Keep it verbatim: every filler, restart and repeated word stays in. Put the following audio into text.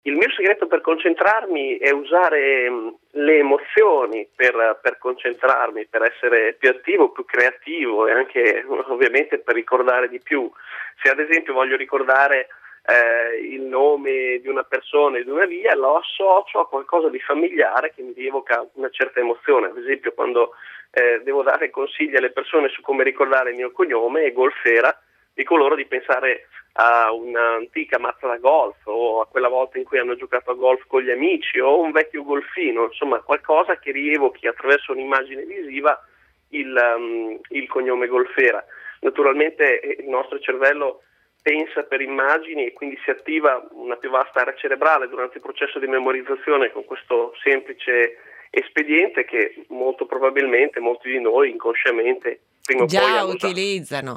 Il mio segreto per concentrarmi è usare mh, le emozioni per, per concentrarmi, per essere più attivo, più creativo e anche ovviamente per ricordare di più. Se ad esempio voglio ricordare eh, il nome di una persona e di una via, lo associo a qualcosa di familiare che mi rievoca una certa emozione. Ad esempio quando eh, devo dare consigli alle persone su come ricordare il mio cognome e Golfera, dico loro di pensare a un'antica mazza da golf o a quella volta in cui hanno giocato a golf con gli amici o un vecchio golfino, insomma qualcosa che rievochi attraverso un'immagine visiva il, um, il cognome Golfera. Naturalmente il nostro cervello pensa per immagini e quindi si attiva una più vasta area cerebrale durante il processo di memorizzazione con questo semplice espediente che molto probabilmente molti di noi inconsciamente prima o poi Già hanno già utilizzano.